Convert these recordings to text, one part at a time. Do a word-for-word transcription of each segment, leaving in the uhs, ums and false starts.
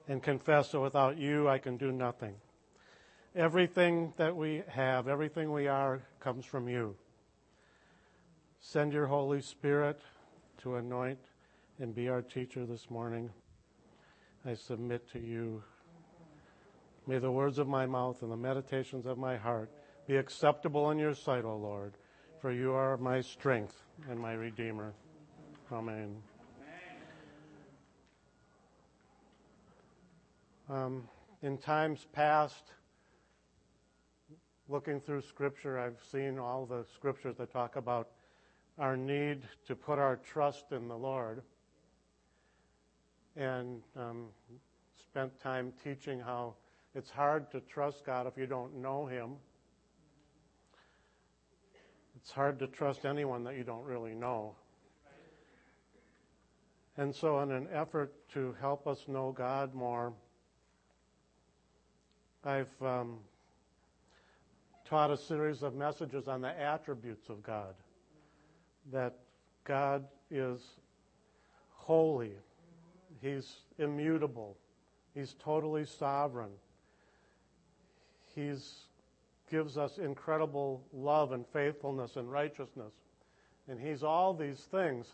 and confess that without you I can do nothing. Everything that we have, everything we are, comes from you. Send your Holy Spirit to anoint and be our teacher this morning. I submit to you. May the words of my mouth and the meditations of my heart be acceptable in your sight, O Lord, for you are my strength and my Redeemer. Amen. Um, in times past, looking through Scripture, I've seen all the Scriptures that talk about our need to put our trust in the Lord, and um, spent time teaching how it's hard to trust God if you don't know Him. It's hard to trust anyone that you don't really know. And so in an effort to help us know God more, I've um, taught a series of messages on the attributes of God. That God is holy. He's immutable. He's totally sovereign. He gives us incredible love and faithfulness and righteousness. And He's all these things.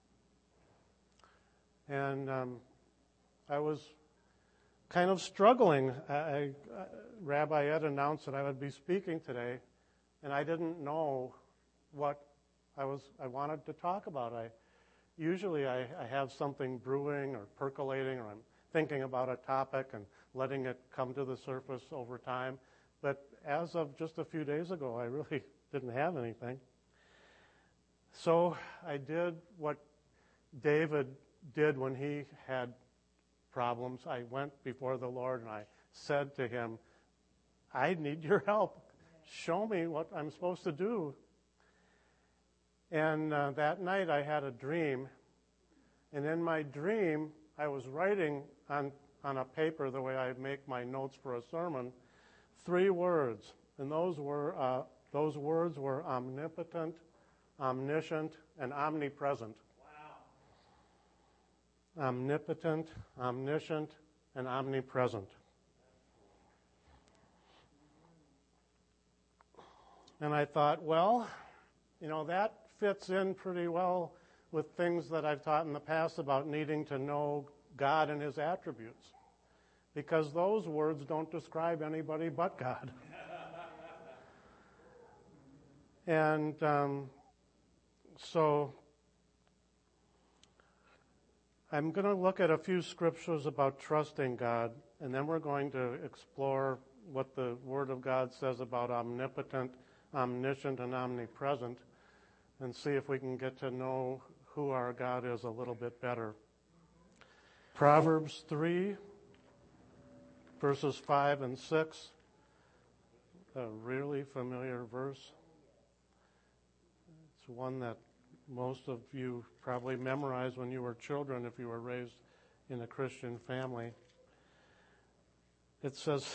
And um, I was kind of struggling. I, I, Rabbi Ed announced that I would be speaking today, and I didn't know what I was. I wanted to talk about. I usually I, I have something brewing or percolating, or I'm thinking about a topic and letting it come to the surface over time. But as of just a few days ago, I really didn't have anything. So I did what David did when he had problems. I went before the Lord and I said to Him, I need your help. Show me what I'm supposed to do. And uh, that night I had a dream. And in my dream, I was writing on, on a paper, the way I make my notes for a sermon, three words. And those were uh, those words were omnipotent, omniscient, and omnipresent. Wow. Omnipotent, omniscient, and omnipresent. And I thought, well, you know, that fits in pretty well with things that I've taught in the past about needing to know God and His attributes. Because those words don't describe anybody but God. And um, so I'm going to look at a few scriptures about trusting God, and then we're going to explore what the Word of God says about omnipotent, omniscient, and omnipresent, and see if we can get to know who our God is a little bit better. Proverbs three, verses five and six, a really familiar verse. It's one that most of you probably memorized when you were children if you were raised in a Christian family. It says,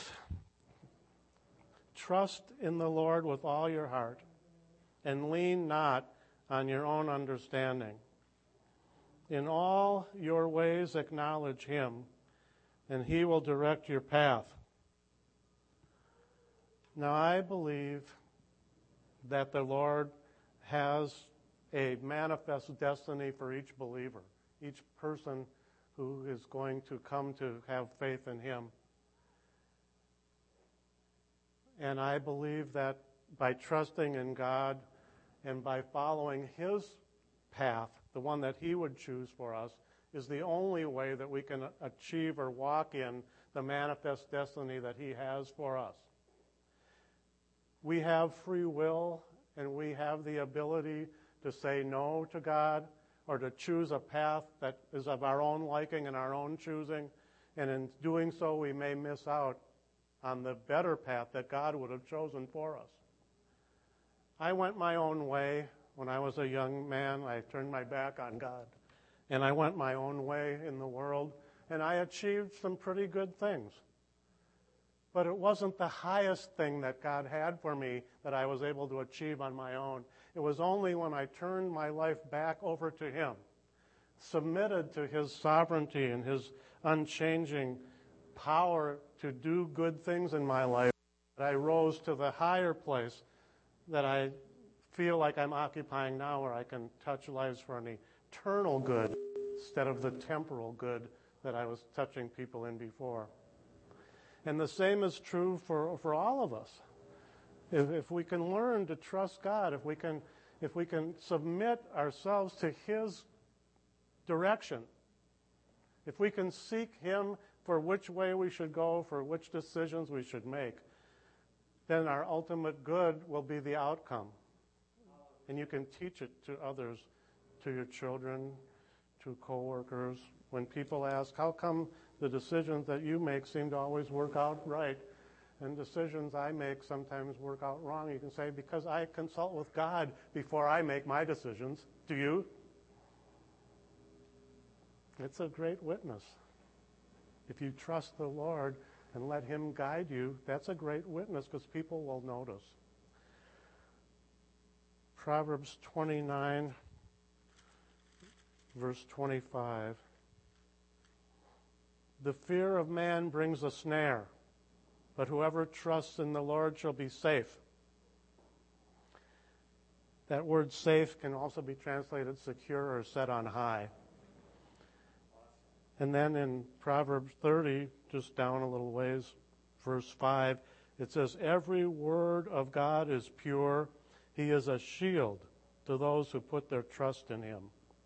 trust in the Lord with all your heart and lean not on your own understanding. In all your ways acknowledge Him, and He will direct your path. Now I believe that the Lord has a manifest destiny for each believer, each person who is going to come to have faith in Him. And I believe that by trusting in God and by following His path, the one that He would choose for us, is the only way that we can achieve or walk in the manifest destiny that He has for us. We have free will, and we have the ability to say no to God or to choose a path that is of our own liking and our own choosing. And in doing so, we may miss out on the better path that God would have chosen for us. I went my own way. When I was a young man, I turned my back on God. And I went my own way in the world, and I achieved some pretty good things. But it wasn't the highest thing that God had for me that I was able to achieve on my own. It was only when I turned my life back over to Him, submitted to His sovereignty and His unchanging power to do good things in my life, that I rose to the higher place that I feel like I'm occupying now, where I can touch lives for an eternal good instead of the temporal good that I was touching people in before. And the same is true for, for all of us. If, if we can learn to trust God, if we can, if we can submit ourselves to His direction, if we can seek Him for which way we should go, for which decisions we should make, then our ultimate good will be the outcome. And you can teach it to others, to your children, to coworkers. When people ask, how come the decisions that you make seem to always work out right, and decisions I make sometimes work out wrong, you can say, because I consult with God before I make my decisions. Do you? It's a great witness. If you trust the Lord and let Him guide you, that's a great witness, because people will notice. Proverbs twenty-nine, verse twenty-five. The fear of man brings a snare, but whoever trusts in the Lord shall be safe. That word safe can also be translated secure or set on high. And then in Proverbs thirty, just down a little ways, verse five, it says, every word of God is pure. He is a shield to those who put their trust in Him.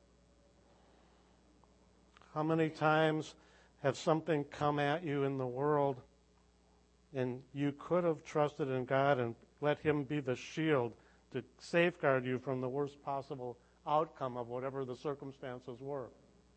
How many times have something come at you in the world and you could have trusted in God and let Him be the shield to safeguard you from the worst possible outcome of whatever the circumstances were?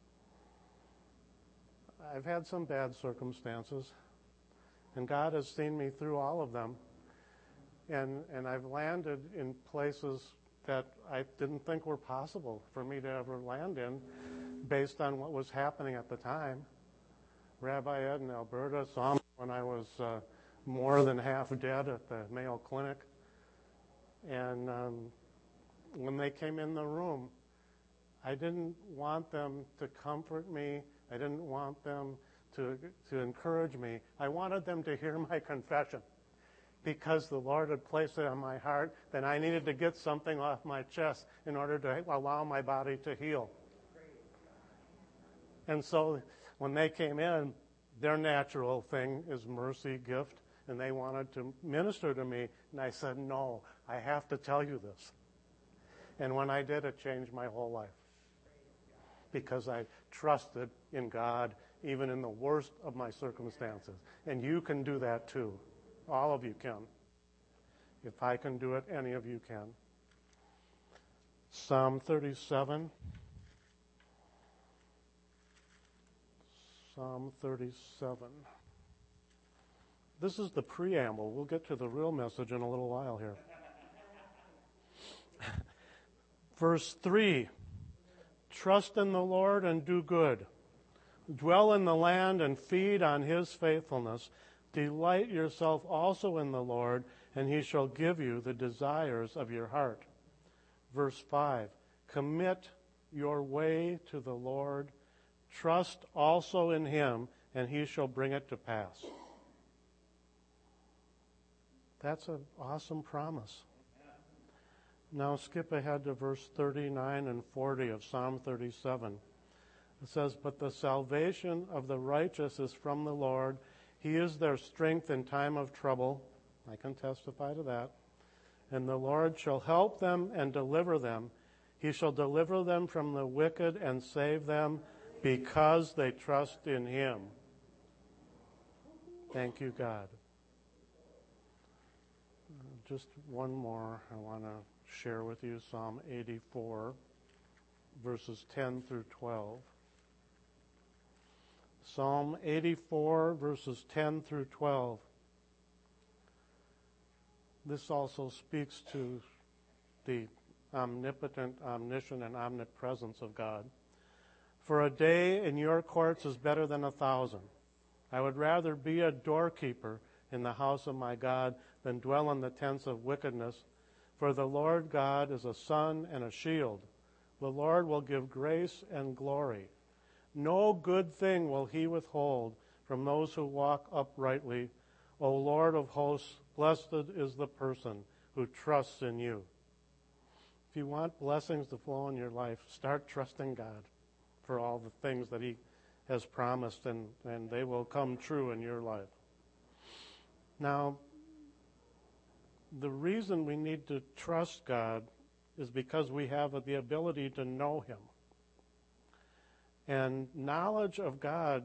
I've had some bad circumstances, and God has seen me through all of them. And and I've landed in places that I didn't think were possible for me to ever land in based on what was happening at the time. Rabbi Ed in Alberta saw me when I was uh, more than half dead at the Mayo Clinic. And um, when they came in the room, I didn't want them to comfort me. I didn't want them to to encourage me. I wanted them to hear my confession, because the Lord had placed it on my heart. Then I needed to get something off my chest in order to allow my body to heal. And so when they came in, their natural thing is mercy, gift, and they wanted to minister to me. And I said, no, I have to tell you this. And when I did, it changed my whole life, because I trusted in God even in the worst of my circumstances. And you can do that too. All of you can. If I can do it, any of you can. Psalm thirty-seven. Psalm thirty-seven. This is the preamble. We'll get to the real message in a little while here. Verse three. Trust in the Lord and do good. Dwell in the land and feed on His faithfulness. Delight yourself also in the Lord, and He shall give you the desires of your heart. Verse five, commit your way to the Lord. Trust also in Him, and He shall bring it to pass. That's an awesome promise. Now skip ahead to verse thirty-nine and forty of Psalm thirty-seven. It says, but the salvation of the righteous is from the Lord. He is their strength in time of trouble. I can testify to that. And the Lord shall help them and deliver them. He shall deliver them from the wicked and save them, because they trust in Him. Thank you, God. Just one more I want to share with you, Psalm eighty-four, verses ten through twelve. Psalm eighty-four, verses ten through twelve. This also speaks to the omnipotent, omniscient, and omnipresence of God. For a day in your courts is better than a thousand. I would rather be a doorkeeper in the house of my God than dwell in the tents of wickedness. For the Lord God is a sun and a shield. The Lord will give grace and glory. No good thing will He withhold from those who walk uprightly. O Lord of hosts, blessed is the person who trusts in you. If you want blessings to flow in your life, start trusting God for all the things that he has promised, and, and they will come true in your life. Now, the reason we need to trust God is because we have the ability to know him. And knowledge of God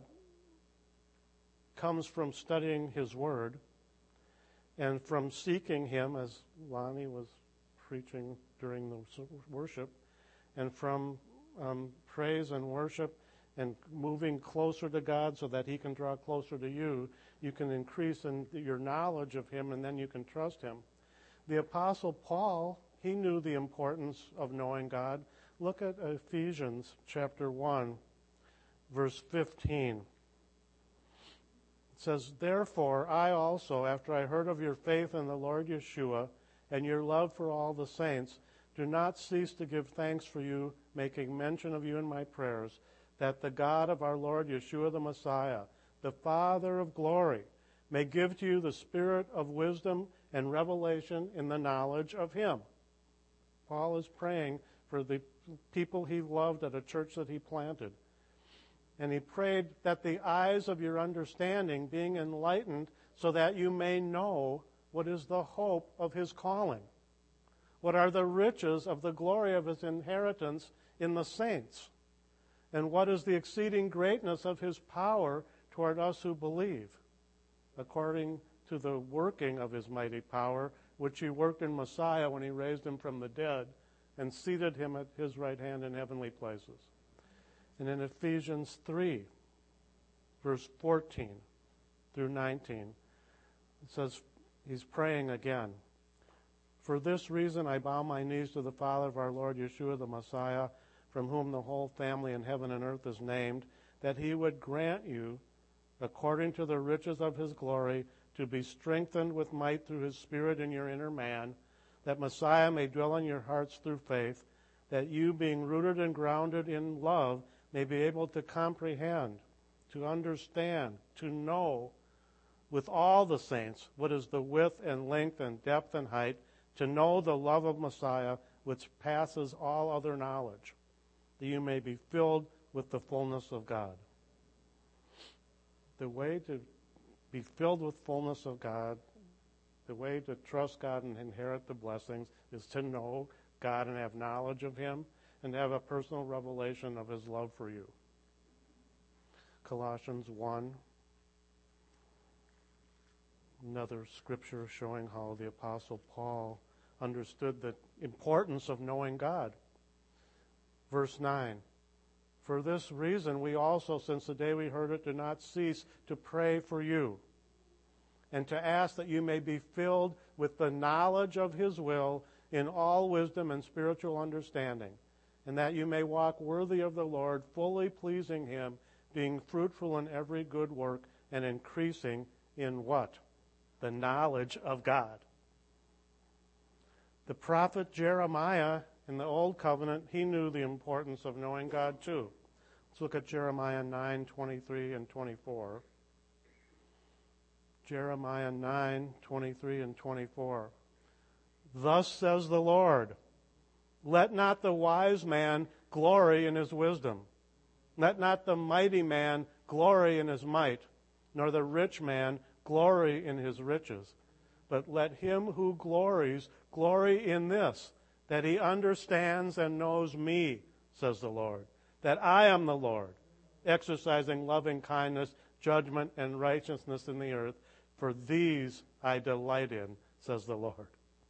comes from studying his word and from seeking him, as Lonnie was preaching during the worship, and from um, praise and worship and moving closer to God so that he can draw closer to you. You can increase in your knowledge of him, and then you can trust him. The Apostle Paul, he knew the importance of knowing God. Look at Ephesians chapter one, verse fifteen. It says, "Therefore I also, after I heard of your faith in the Lord Yeshua and your love for all the saints, do not cease to give thanks for you, making mention of you in my prayers, that the God of our Lord Yeshua the Messiah, the Father of glory, may give to you the spirit of wisdom and revelation in the knowledge of him." Paul is praying for the people he loved at a church that he planted. And he prayed that the eyes of your understanding being enlightened so that you may know what is the hope of his calling. What are the riches of the glory of his inheritance in the saints? And what is the exceeding greatness of his power toward us who believe, according to the working of his mighty power, which he worked in Messiah when he raised him from the dead and seated him at his right hand in heavenly places. And in Ephesians three, verse fourteen through nineteen, it says, he's praying again. "For this reason I bow my knees to the Father of our Lord Yeshua the Messiah, from whom the whole family in heaven and earth is named, that he would grant you, according to the riches of his glory, to be strengthened with might through his Spirit in your inner man, that Messiah may dwell in your hearts through faith, that you, being rooted and grounded in love, may be able to comprehend, to understand, to know with all the saints what is the width and length and depth and height, to know the love of Messiah, which passes all other knowledge, that you may be filled with the fullness of God." The way to be filled with fullness of God, the way to trust God and inherit the blessings, is to know God and have knowledge of him and have a personal revelation of his love for you. Colossians one, another scripture showing how the Apostle Paul understood the importance of knowing God. Verse nine, "For this reason we also, since the day we heard it, do not cease to pray for you, and to ask that you may be filled with the knowledge of his will in all wisdom and spiritual understanding, and that you may walk worthy of the Lord, fully pleasing him, being fruitful in every good work, and increasing in" what? The knowledge of God. The prophet Jeremiah in the Old Covenant, he knew the importance of knowing God too. Let's look at Jeremiah nine, twenty-three and twenty-four. Jeremiah nine, twenty-three and twenty-four. "Thus says the Lord, let not the wise man glory in his wisdom. Let not the mighty man glory in his might, nor the rich man glory in his riches. But let him who glories glory in this, that he understands and knows me, says the Lord, that I am the Lord, exercising loving kindness, judgment, and righteousness in the earth. For these I delight in, says the Lord."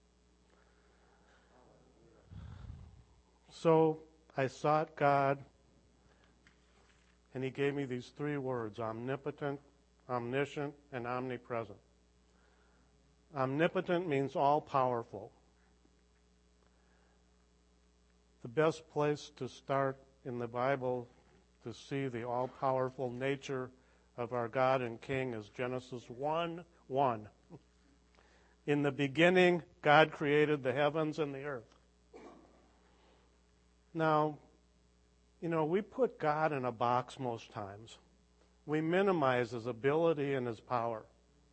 So I sought God, and he gave me these three words: omnipotent, omniscient, and omnipresent. Omnipotent means all-powerful. The best place to start in the Bible to see the all-powerful nature of our God and King is Genesis one one. "In the beginning, God created the heavens and the earth." Now, you know, we put God in a box most times. We minimize his ability and his power.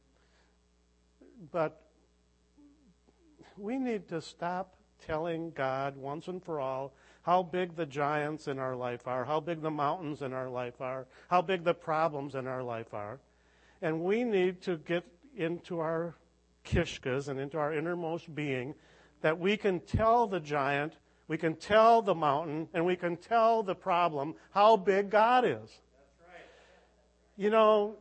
But we need to stop telling God once and for all how big the giants in our life are, how big the mountains in our life are, how big the problems in our life are. And we need to get into our kishkas and into our innermost being that we can tell the giant, we can tell the mountain, and we can tell the problem how big God is. That's right. You know,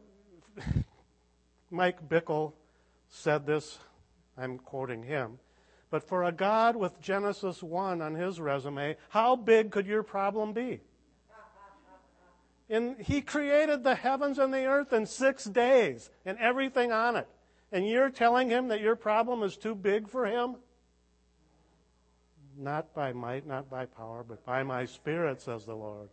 Mike Bickle said this, I'm quoting him, but for a God with Genesis one on his resume, how big could your problem be? And he created the heavens and the earth in six days and everything on it. And you're telling him that your problem is too big for him? Not by might, not by power, but by my Spirit, says the Lord.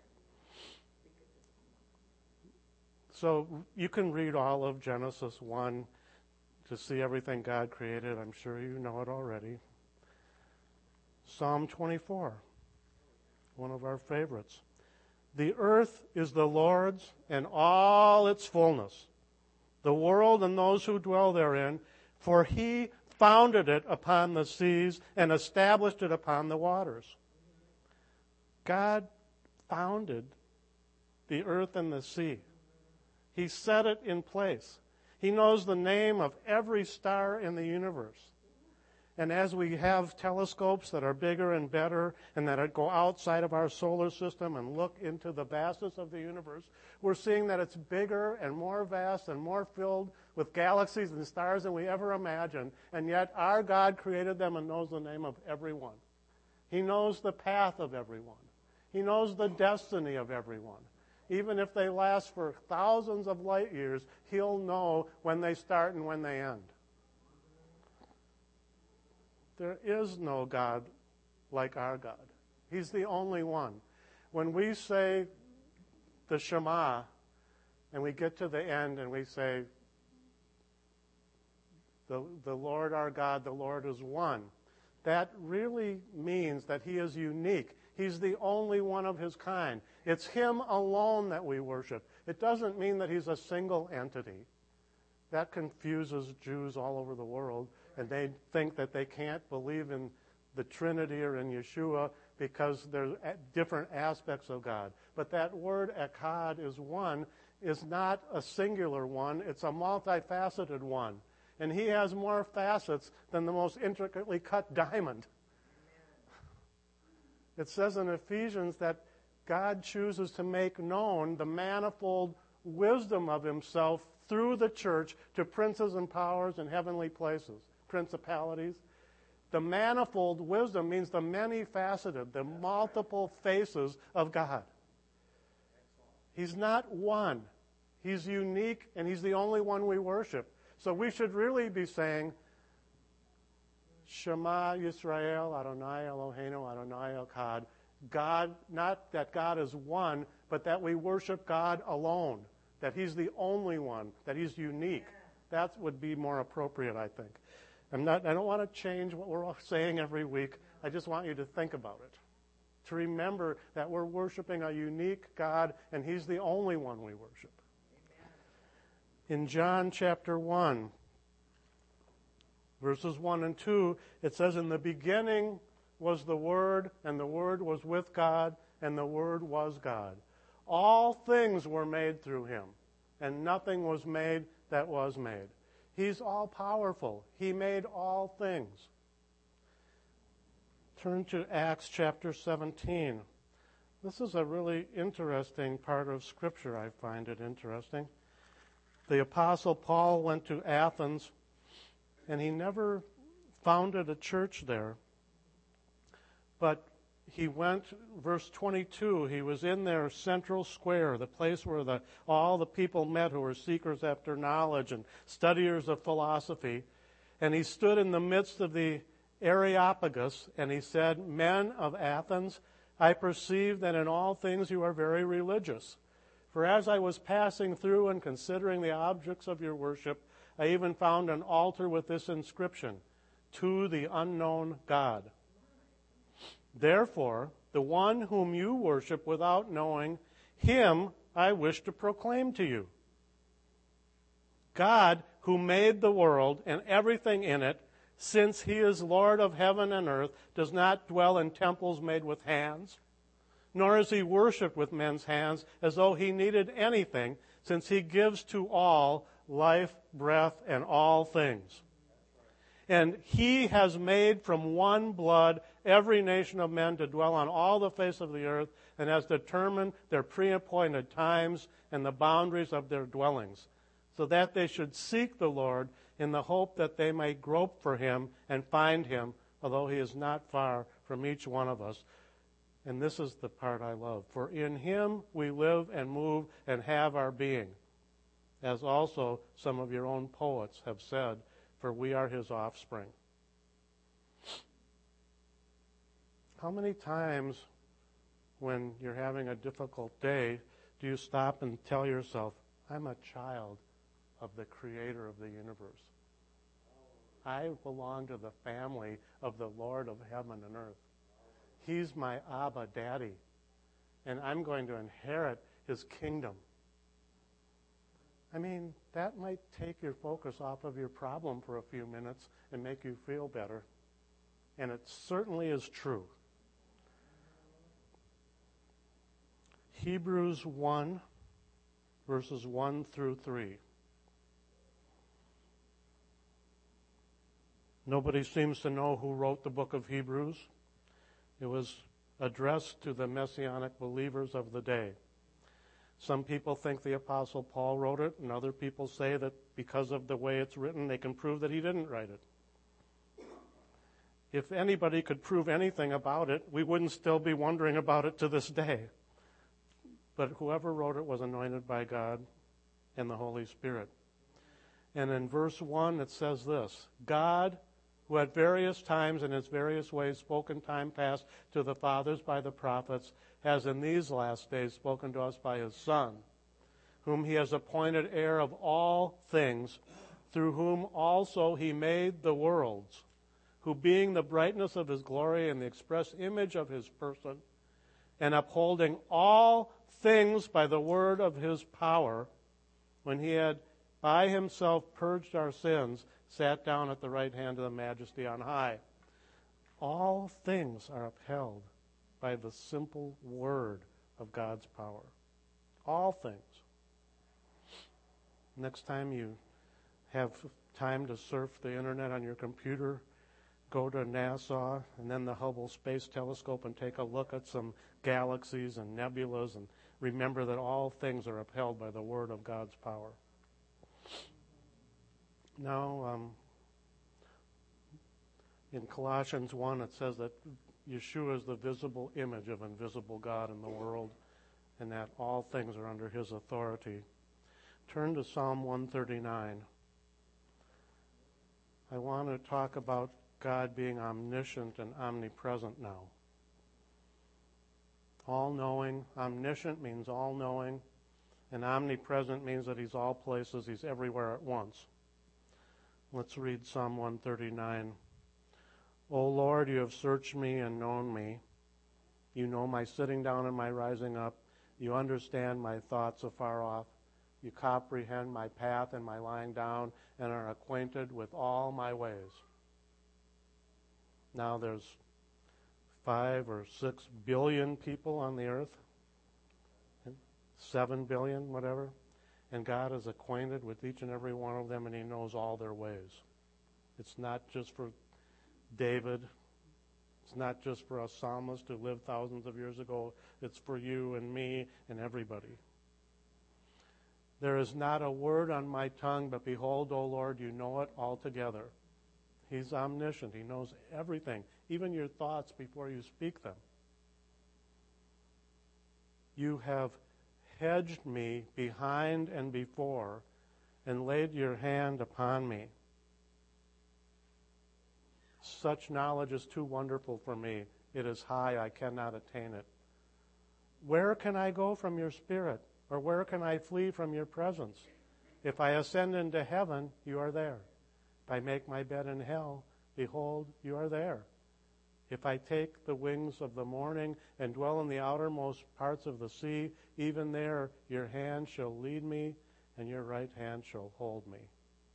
So you can read all of Genesis one to see everything God created. I'm sure you know it already. Psalm twenty-four, one of our favorites. The earth is the Lord's and all its fullness, the world and those who dwell therein, for he founded it upon the seas and established it upon the waters. God founded the earth and the sea. He set it in place. He knows the name of every star in the universe. And as we have telescopes that are bigger and better and that go outside of our solar system and look into the vastness of the universe, we're seeing that it's bigger and more vast and more filled with galaxies and stars than we ever imagined. And yet our God created them and knows the name of everyone. He knows the path of everyone. He knows the destiny of everyone. Even if they last for thousands of light years, he'll know when they start and when they end. There is no God like our God. He's the only one. When we say the Shema, and we get to the end and we say, the, the Lord our God, the Lord is one, that really means that he is unique. He's the only one of his kind. It's him alone that we worship. It doesn't mean that he's a single entity. That confuses Jews all over the world, and they think that they can't believe in the Trinity or in Yeshua because there's different aspects of God. But that word echad is one, is not a singular one. It's a multifaceted one. And he has more facets than the most intricately cut diamond. It says in Ephesians that God chooses to make known the manifold wisdom of himself through the church to princes and powers in heavenly places, principalities. The manifold wisdom means the many-faceted, the multiple faces of God. He's not one. He's unique, and he's the only one we worship. So we should really be saying, Shema Yisrael, Adonai Eloheinu, Adonai Echad. God, not that God is one, but that we worship God alone, that he's the only one, that he's unique. That would be more appropriate, I think. I'm not, I don't want to change what we're all saying every week. I just want you to think about it, to remember that we're worshiping a unique God, and he's the only one we worship. Amen. In John chapter one, verses one and two, it says, in the beginning was the Word, and the Word was with God, and the Word was God. All things were made through him, and nothing was made that was made. He's all-powerful. He made all things. Turn to Acts chapter seventeen. This is a really interesting part of Scripture. I find it interesting. The Apostle Paul went to Athens, and he never founded a church there. But he went, verse twenty-two, he was in their central square, the place where the, all the people met who were seekers after knowledge and studiers of philosophy. And he stood in the midst of the Areopagus, and he said, men of Athens, I perceive that in all things you are very religious. For as I was passing through and considering the objects of your worship, I even found an altar with this inscription, to the unknown God. Therefore, the one whom you worship without knowing, him I wish to proclaim to you. God, who made the world and everything in it, since he is Lord of heaven and earth, does not dwell in temples made with hands, nor is he worshipped with men's hands as though he needed anything, since he gives to all life, breath, and all things. And he has made from one blood every nation of men to dwell on all the face of the earth, and has determined their pre-appointed times and the boundaries of their dwellings, so that they should seek the Lord in the hope that they may grope for him and find him, although he is not far from each one of us. And this is the part I love. For in him we live and move and have our being, as also some of your own poets have said, for we are his offspring. How many times when you're having a difficult day do you stop and tell yourself, I'm a child of the creator of the universe. I belong to the family of the Lord of heaven and earth. He's my Abba Daddy, and I'm going to inherit his kingdom. I mean, that might take your focus off of your problem for a few minutes and make you feel better. And it certainly is true. Hebrews one, verses one through three. Nobody seems to know who wrote the book of Hebrews. It was addressed to the Messianic believers of the day. Some people think the Apostle Paul wrote it, and other people say that because of the way it's written, they can prove that he didn't write it. If anybody could prove anything about it, we wouldn't still be wondering about it to this day. But whoever wrote it was anointed by God and the Holy Spirit. And in verse one it says this, God, who at various times and in various ways spoke in time past to the fathers by the prophets, has in these last days spoken to us by his Son, whom he has appointed heir of all things, through whom also he made the worlds, who being the brightness of his glory and the express image of his person, and upholding all things by the word of his power, when he had by himself purged our sins, sat down at the right hand of the Majesty on high. All things are upheld by the simple word of God's power. All things. Next time you have time to surf the internet on your computer, go to NASA and then the Hubble Space Telescope and take a look at some galaxies and nebulas, and remember that all things are upheld by the word of God's power. Now, um, in Colossians one, it says that Yeshua is the visible image of invisible God in the world, and that all things are under his authority. Turn to Psalm one thirty-nine. I want to talk about God being omniscient and omnipresent now. All-knowing, omniscient means all-knowing, and omnipresent means that he's all places, he's everywhere at once. Let's read Psalm one thirty-nine. O Lord, you have searched me and known me. You know my sitting down and my rising up. You understand my thoughts afar off. You comprehend my path and my lying down, and are acquainted with all my ways. Now there's five or six billion people on the earth, seven billion, whatever, and God is acquainted with each and every one of them, and he knows all their ways. It's not just for David. It's not just for a psalmist who lived thousands of years ago. It's for you and me and everybody. There is not a word on my tongue, but behold, O Lord, you know it altogether. He's omniscient. He knows everything, even your thoughts before you speak them. You have hedged me behind and before, and laid your hand upon me. Such knowledge is too wonderful for me. It is high, I cannot attain it. Where can I go from your spirit? Or where can I flee from your presence? If I ascend into heaven, you are there. If I make my bed in hell, behold, you are there. If I take the wings of the morning and dwell in the outermost parts of the sea, even there your hand shall lead me, and your right hand shall hold me.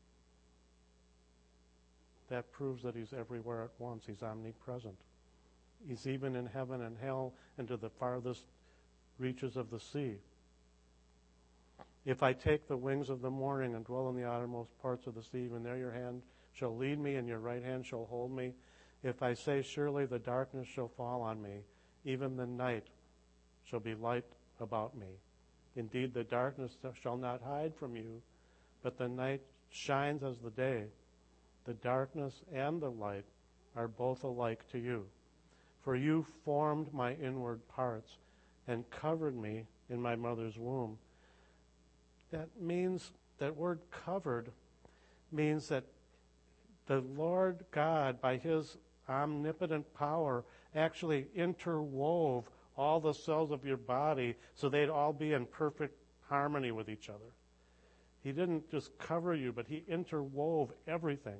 That proves that he's everywhere at once. He's omnipresent. He's even in heaven and hell and to the farthest reaches of the sea. If I take the wings of the morning and dwell in the outermost parts of the sea, even there your hand shall lead me, and your right hand shall hold me. If I say, surely the darkness shall fall on me, even the night shall be light about me. Indeed, the darkness shall not hide from you, but the night shines as the day. The darkness and the light are both alike to you. For you formed my inward parts and covered me in my mother's womb. That means, that word covered means that the Lord God, by his omnipotent power, actually interwove all the cells of your body so they'd all be in perfect harmony with each other. He didn't just cover you, but he interwove everything.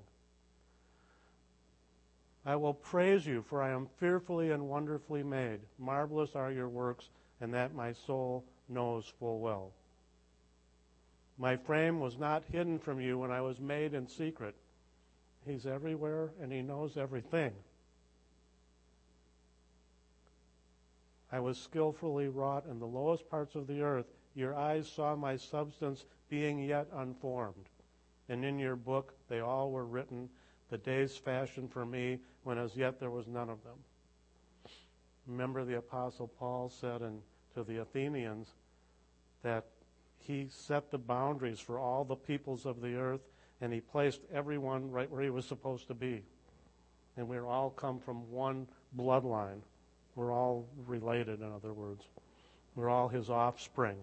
I will praise you, for I am fearfully and wonderfully made. Marvelous are your works, and that my soul knows full well. My frame was not hidden from you when I was made in secret. He's everywhere, and he knows everything. I was skillfully wrought in the lowest parts of the earth. Your eyes saw my substance being yet unformed. And in your book they all were written, the days fashioned for me, when as yet there was none of them. Remember, the Apostle Paul said in, to the Athenians that he set the boundaries for all the peoples of the earth, and he placed everyone right where he was supposed to be. And we all come from one bloodline. We're all related, in other words. We're all his offspring.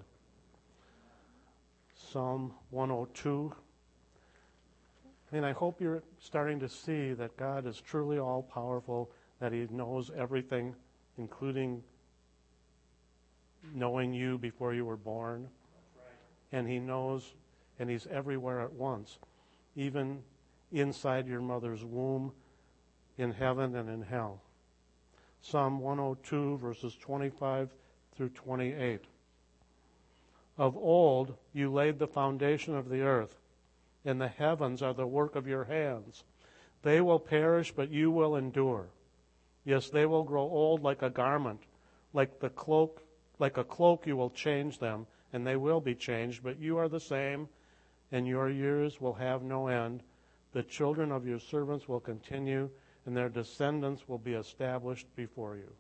Psalm one oh two. I mean, I hope you're starting to see that God is truly all-powerful, that he knows everything, including knowing you before you were born. Right. And he knows, and he's everywhere at once, even inside your mother's womb, in heaven and in hell. Psalm one oh two, verses twenty-five through twenty-eight. Of old you laid the foundation of the earth, and the heavens are the work of your hands. They will perish, but you will endure. Yes, they will grow old like a garment, like the cloak, like a cloak you will change them, and they will be changed, but you are the same, and your years will have no end. The children of your servants will continue, and their descendants will be established before you.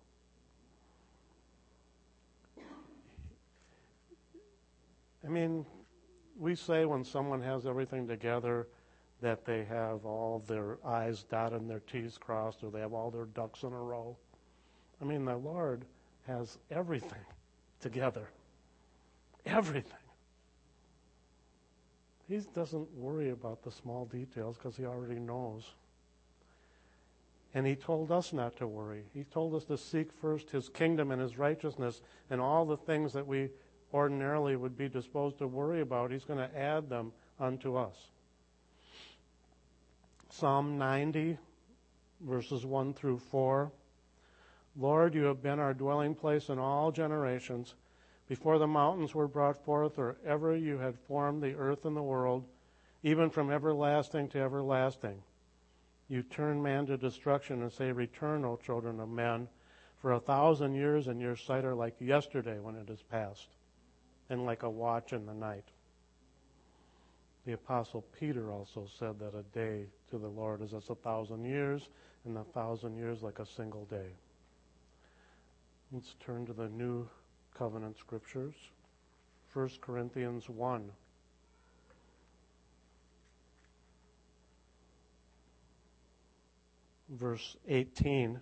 I mean, we say when someone has everything together that they have all their I's dotted and their T's crossed, or they have all their ducks in a row. I mean, the Lord has everything together. Everything. He doesn't worry about the small details because he already knows. And he told us not to worry. He told us to seek first his kingdom and his righteousness, and all the things that we ordinarily would be disposed to worry about, he's going to add them unto us. Psalm ninety, verses one through four. Lord, you have been our dwelling place in all generations. Before the mountains were brought forth, or ever you had formed the earth and the world, even from everlasting to everlasting. You turn man to destruction and say, return, O children of men, for a thousand years in your sight are like yesterday when it is past, and like a watch in the night. The Apostle Peter also said that a day to the Lord is as a thousand years, and a thousand years like a single day. Let's turn to the New Covenant Scriptures. First Corinthians one. Verse eighteen.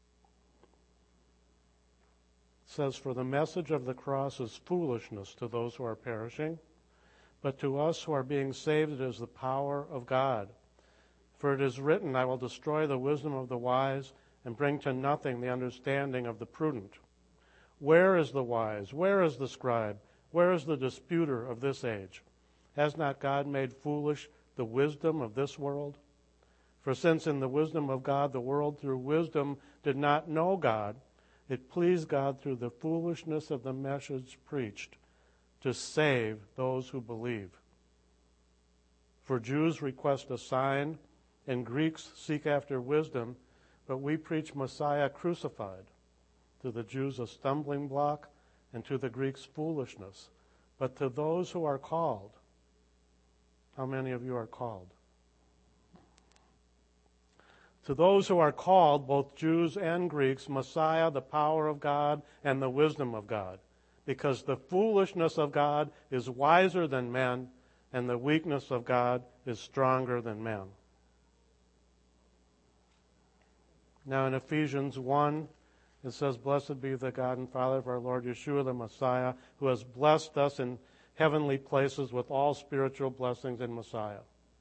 Says, for the message of the cross is foolishness to those who are perishing, but to us who are being saved it is the power of God. For it is written, I will destroy the wisdom of the wise and bring to nothing the understanding of the prudent. Where is the wise? Where is the scribe? Where is the disputer of this age? Has not God made foolish the wisdom of this world? For since in the wisdom of God the world through wisdom did not know God, it pleased God through the foolishness of the message preached to save those who believe. For Jews request a sign, and Greeks seek after wisdom, but we preach Messiah crucified. To the Jews a stumbling block, and to the Greeks foolishness. But to those who are called, how many of you are called? To those who are called, both Jews and Greeks, Messiah, the power of God and the wisdom of God. Because the foolishness of God is wiser than men, and the weakness of God is stronger than men. Now in Ephesians one, it says, Blessed be the God and Father of our Lord Yeshua the Messiah, who has blessed us in heavenly places with all spiritual blessings in Messiah.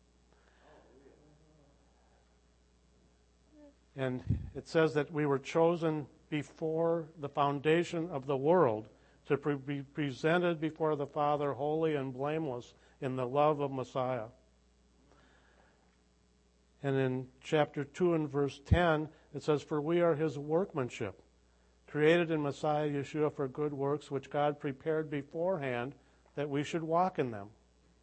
And it says that we were chosen before the foundation of the world to pre- be presented before the Father holy and blameless in the love of Messiah. And in chapter two and verse ten, it says, For we are his workmanship, created in Messiah Yeshua for good works, which God prepared beforehand that we should walk in them.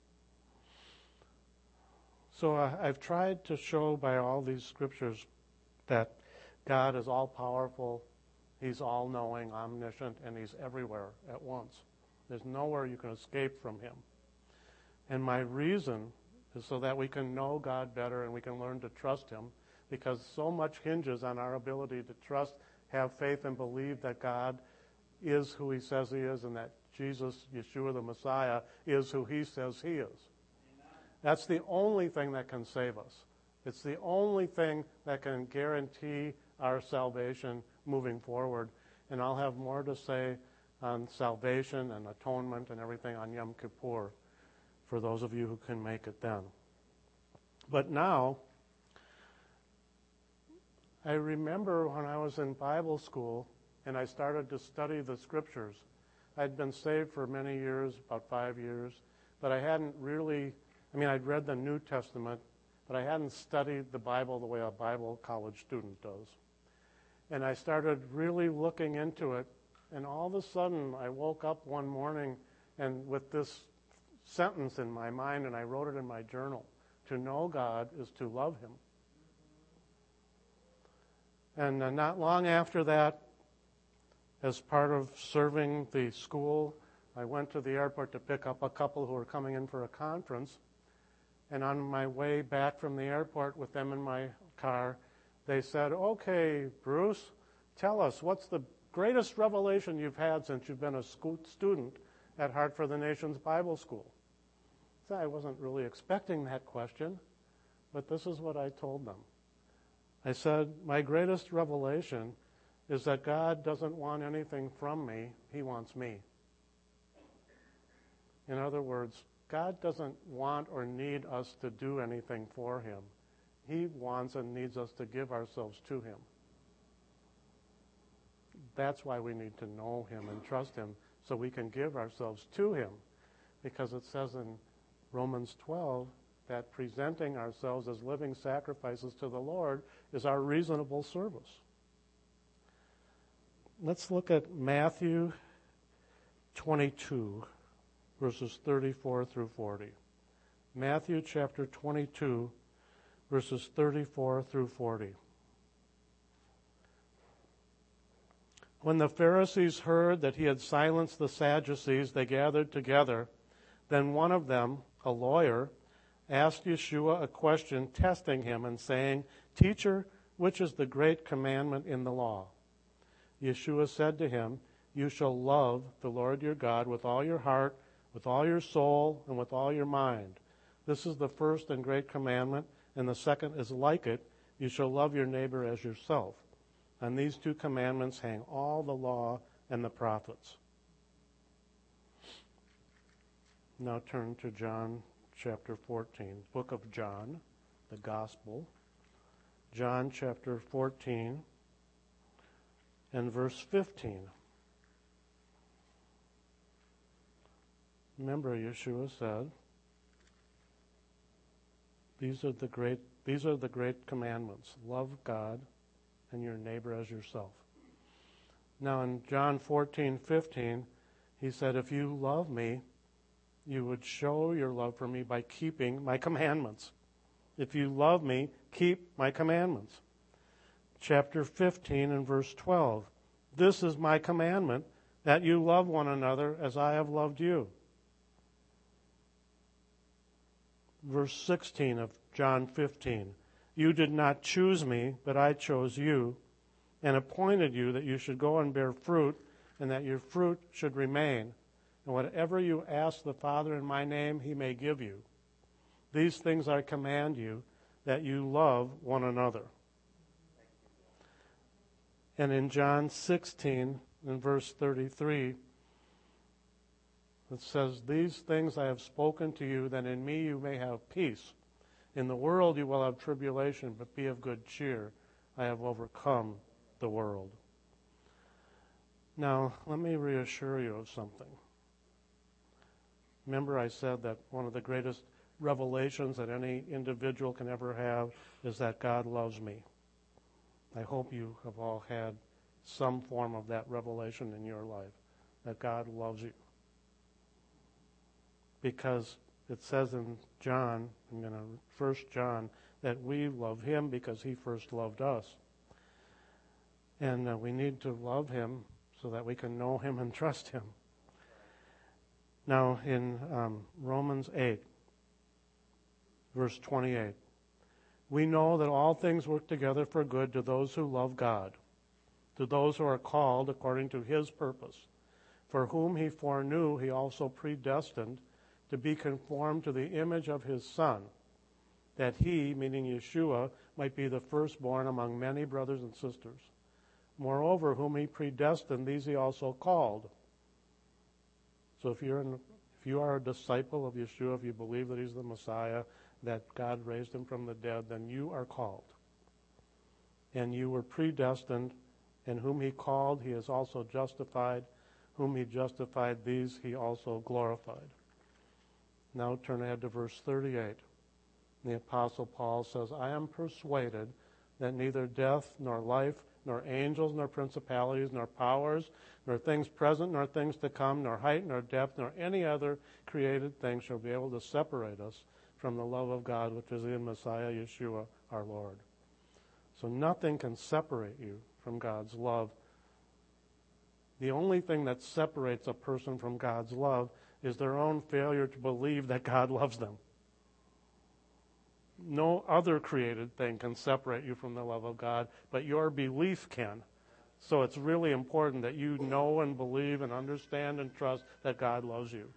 So uh, I've tried to show by all these scriptures that God is all-powerful, he's all-knowing, omniscient, and he's everywhere at once. There's nowhere you can escape from him. And my reason is so that we can know God better and we can learn to trust him, because so much hinges on our ability to trust, have faith, and believe that God is who he says he is, and that Jesus, Yeshua the Messiah, is who he says he is. Amen. That's the only thing that can save us. It's the only thing that can guarantee our salvation moving forward. And I'll have more to say on salvation and atonement and everything on Yom Kippur for those of you who can make it then. But now, I remember when I was in Bible school and I started to study the scriptures. I'd been saved for many years, about five years, but I hadn't really, I mean, I'd read the New Testament, but I hadn't studied the Bible the way a Bible college student does. And I started really looking into it, and all of a sudden I woke up one morning and with this sentence in my mind, and I wrote it in my journal. To know God is to love him. And uh, not long after that, as part of serving the school, I went to the airport to pick up a couple who were coming in for a conference. And on my way back from the airport with them in my car, they said, okay, Bruce, tell us, what's the greatest revelation you've had since you've been a school student at Heart for the Nations Bible School? So I wasn't really expecting that question, but this is what I told them. I said, my greatest revelation is that God doesn't want anything from me, he wants me. In other words, God doesn't want or need us to do anything for him. He wants and needs us to give ourselves to him. That's why we need to know him and trust him, so we can give ourselves to him. Because it says in Romans twelve that presenting ourselves as living sacrifices to the Lord is our reasonable service. Let's look at Matthew twenty-two. Verses thirty-four through forty. Matthew chapter twenty-two, verses thirty-four through forty. When the Pharisees heard that he had silenced the Sadducees, they gathered together. Then one of them, a lawyer, asked Yeshua a question, testing him and saying, Teacher, which is the great commandment in the law? Yeshua said to him, You shall love the Lord your God with all your heart, with all your soul, and with all your mind. This is the first and great commandment, and the second is like it. You shall love your neighbor as yourself. On these two commandments hang all the law and the prophets. Now turn to John chapter fourteen, book of John, the Gospel. John chapter fourteen and verse fifteen. Remember, Yeshua said These are the great these are the great commandments. Love God and your neighbor as yourself. Now in John fourteen fifteen, he said, if you love me, you would show your love for me by keeping my commandments. If you love me, keep my commandments. Chapter fifteen and verse twelve. This is my commandment, that you love one another as I have loved you. Verse sixteen of John fifteen. You did not choose me, but I chose you, and appointed you that you should go and bear fruit, and that your fruit should remain. And whatever you ask the Father in my name, he may give you. These things I command you, that you love one another. And in John sixteen, in verse thirty-three, it says, these things I have spoken to you, that in me you may have peace. In the world you will have tribulation, but be of good cheer. I have overcome the world. Now, let me reassure you of something. Remember I said that one of the greatest revelations that any individual can ever have is that God loves me. I hope you have all had some form of that revelation in your life, that God loves you. Because it says in John, I'm going to First John, that we love him because he first loved us. And uh, we need to love him so that we can know him and trust him. Now in um, Romans eight, verse twenty-eight, we know that all things work together for good to those who love God, to those who are called according to his purpose. For whom he foreknew, he also predestined to be conformed to the image of his Son, that he, meaning Yeshua, might be the firstborn among many brothers and sisters. Moreover, whom he predestined, these he also called. So if you're in, if you are a disciple of Yeshua, if you believe that he's the Messiah, that God raised him from the dead, then you are called. And you were predestined, and whom he called, he has also justified. Whom he justified, these he also glorified. Now turn ahead to verse thirty-eight. The Apostle Paul says, I am persuaded that neither death, nor life, nor angels, nor principalities, nor powers, nor things present, nor things to come, nor height, nor depth, nor any other created thing shall be able to separate us from the love of God which is in Messiah Yeshua our Lord. So nothing can separate you from God's love. The only thing that separates a person from God's love is their own failure to believe that God loves them. No other created thing can separate you from the love of God, but your belief can. So it's really important that you know and believe and understand and trust that God loves you.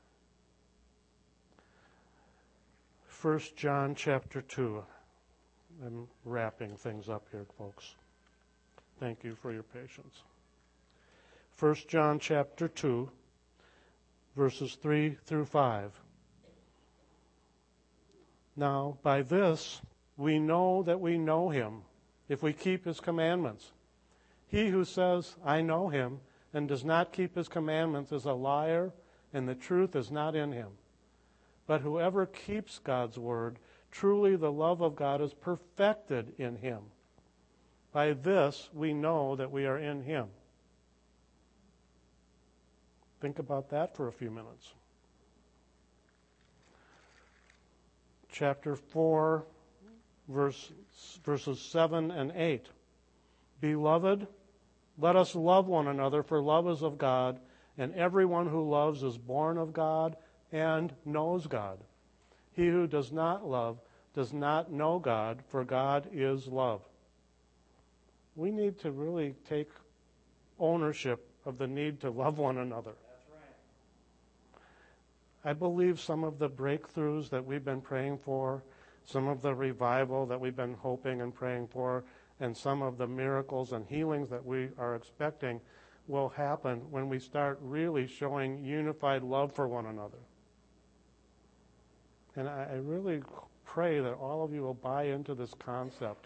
First John chapter two. I'm wrapping things up here, folks. Thank you for your patience. First John chapter two, verses three through five. Now, by this we know that we know him, if we keep his commandments. He who says, I know him, and does not keep his commandments is a liar, and the truth is not in him. But whoever keeps God's word, truly the love of God is perfected in him. By this we know that we are in him. Think about that for a few minutes. Chapter four, verse, verses seven and eight. Beloved, let us love one another, for love is of God, and everyone who loves is born of God and knows God. He who does not love does not know God, for God is love. We need to really take ownership of the need to love one another. I believe some of the breakthroughs that we've been praying for, some of the revival that we've been hoping and praying for, and some of the miracles and healings that we are expecting will happen when we start really showing unified love for one another. And I, I really pray that all of you will buy into this concept.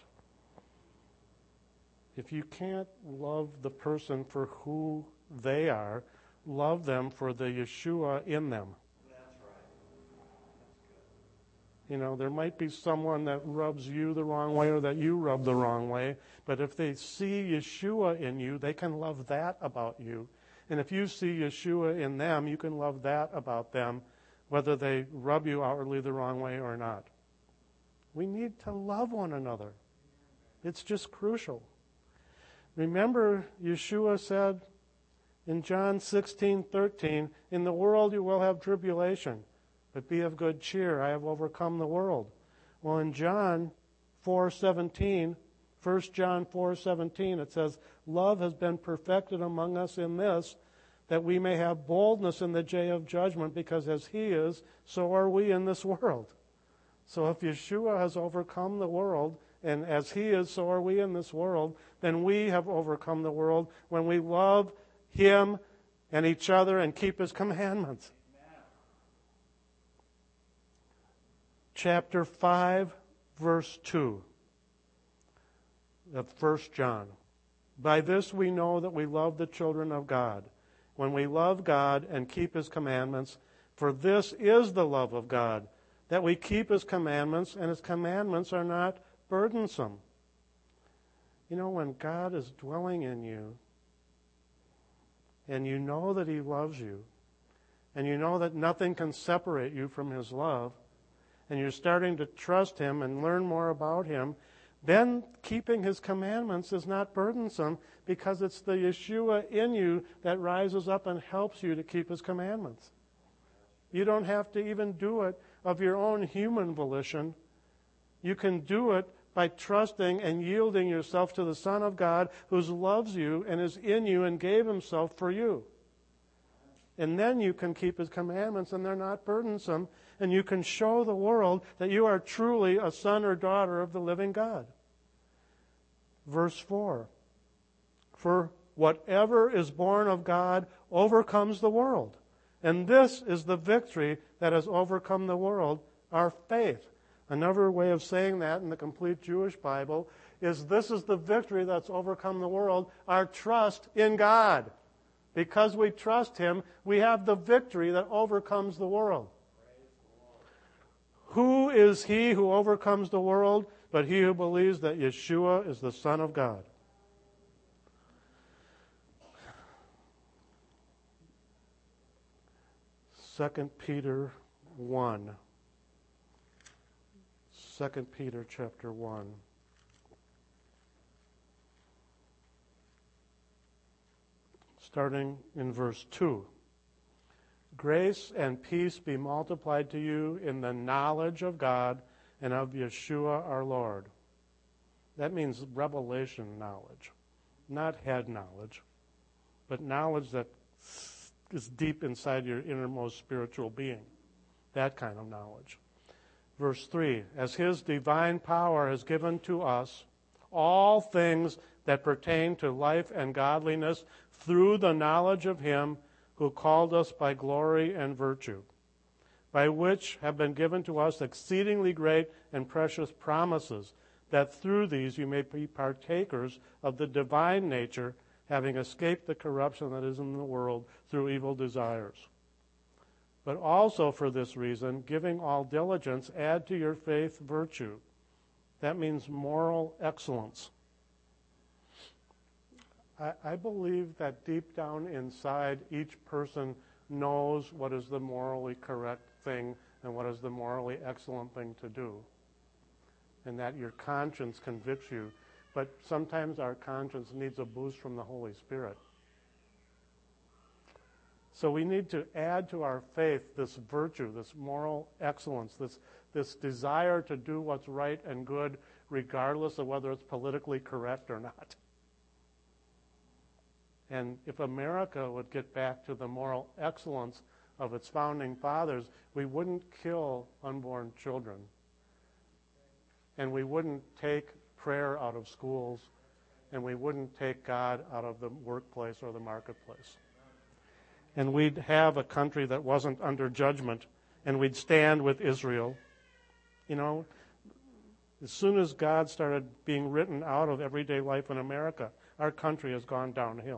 If you can't love the person for who they are, love them for the Yeshua in them. You know, there might be someone that rubs you the wrong way or that you rub the wrong way, but if they see Yeshua in you, they can love that about you. And if you see Yeshua in them, you can love that about them, whether they rub you outwardly the wrong way or not. We need to love one another. It's just crucial. Remember, Yeshua said in John sixteen thirteen, "In the world you will have tribulation, but be of good cheer. I have overcome the world." Well, in John four seventeen, First John four seventeen, it says, "Love has been perfected among us in this, that we may have boldness in the day of judgment, because as He is, so are we in this world." So if Yeshua has overcome the world, and as He is, so are we in this world, then we have overcome the world when we love Him and each other and keep His commandments. Amen. Chapter five, verse two of First John. "By this we know that we love the children of God, when we love God and keep His commandments. For this is the love of God, that we keep His commandments, and His commandments are not burdensome." You know, when God is dwelling in you, and you know that He loves you, and you know that nothing can separate you from His love, and you're starting to trust Him and learn more about Him, then keeping His commandments is not burdensome, because it's the Yeshua in you that rises up and helps you to keep His commandments. You don't have to even do it of your own human volition. You can do it by trusting and yielding yourself to the Son of God, who loves you and is in you and gave Himself for you. And then you can keep His commandments, and they're not burdensome, and you can show the world that you are truly a son or daughter of the living God. Verse four, "For whatever is born of God overcomes the world. And this is the victory that has overcome the world, our faith." Another way of saying that in the complete Jewish Bible is, this is the victory that's overcome the world, our trust in God. Because we trust Him, we have the victory that overcomes the world. Who is he who overcomes the world but he who believes that Yeshua is the Son of God? Second Peter one. Second Peter chapter one. Starting in verse two. "Grace and peace be multiplied to you in the knowledge of God and of Yeshua our Lord." That means revelation knowledge, not head knowledge, but knowledge that is deep inside your innermost spiritual being. That kind of knowledge. Verse three, "As His divine power has given to us all things that pertain to life and godliness through the knowledge of Him who called us by glory and virtue, by which have been given to us exceedingly great and precious promises, that through these you may be partakers of the divine nature, having escaped the corruption that is in the world through evil desires. But also for this reason, giving all diligence, add to your faith virtue." That means moral excellence. I, I believe that deep down inside, each person knows what is the morally correct thing and what is the morally excellent thing to do. And that your conscience convicts you. But sometimes our conscience needs a boost from the Holy Spirit. So we need to add to our faith this virtue, this moral excellence, this, this desire to do what's right and good, regardless of whether it's politically correct or not. And if America would get back to the moral excellence of its founding fathers, we wouldn't kill unborn children. And we wouldn't take prayer out of schools, and we wouldn't take God out of the workplace or the marketplace. And we'd have a country that wasn't under judgment, and we'd stand with Israel. You know, as soon as God started being written out of everyday life in America, our country has gone downhill.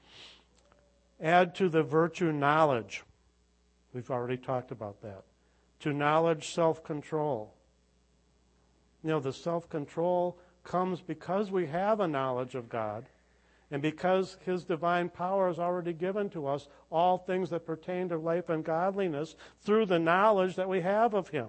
Add to the virtue knowledge. We've already talked about that. To knowledge, self-control. You know, the self-control comes because we have a knowledge of God, and because His divine power is already given to us all things that pertain to life and godliness through the knowledge that we have of Him.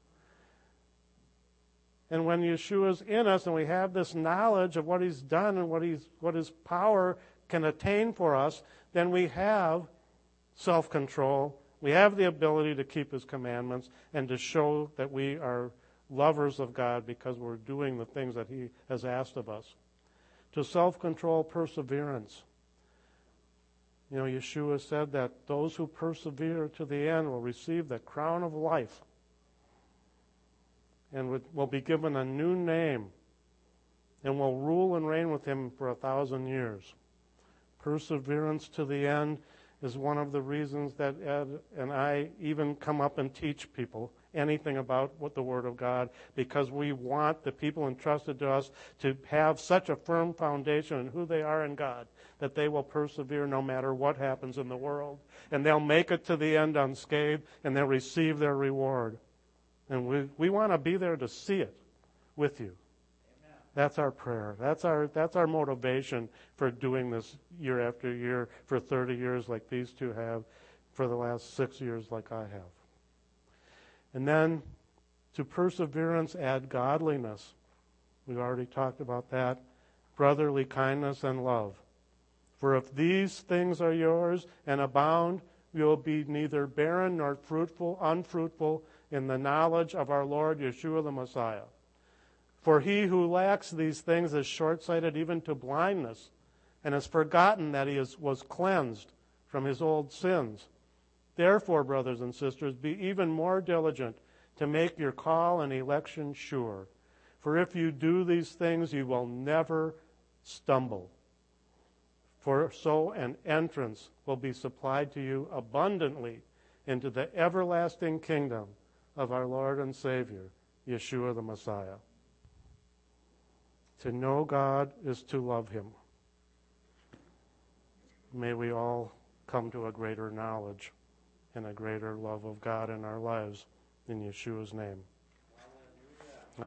And when Yeshua's in us and we have this knowledge of what He's done and what He's what His power can attain for us, then we have self-control. We have the ability to keep His commandments and to show that we are lovers of God because we're doing the things that He has asked of us. To self-control, perseverance. You know, Yeshua said that those who persevere to the end will receive the crown of life and will be given a new name and will rule and reign with Him for a thousand years. Perseverance to the end is one of the reasons that Ed and I even come up and teach people anything about what the Word of God, because we want the people entrusted to us to have such a firm foundation in who they are in God that they will persevere no matter what happens in the world. And they'll make it to the end unscathed, and they'll receive their reward. And we, we want to be there to see it with you. Amen. That's our prayer. That's our, that's our motivation for doing this year after year, for thirty years like these two have, for the last six years like I have. And then to perseverance add godliness. We've already talked about that. Brotherly kindness and love. For if these things are yours and abound, you will be neither barren nor fruitful, unfruitful in the knowledge of our Lord Yeshua the Messiah. For he who lacks these things is short-sighted even to blindness, and has forgotten that he is, was cleansed from his old sins. Therefore, brothers and sisters, be even more diligent to make your call and election sure. For if you do these things, you will never stumble. For so an entrance will be supplied to you abundantly into the everlasting kingdom of our Lord and Savior, Yeshua the Messiah. To know God is to love Him. May we all come to a greater knowledge and a greater love of God in our lives. In Yeshua's name.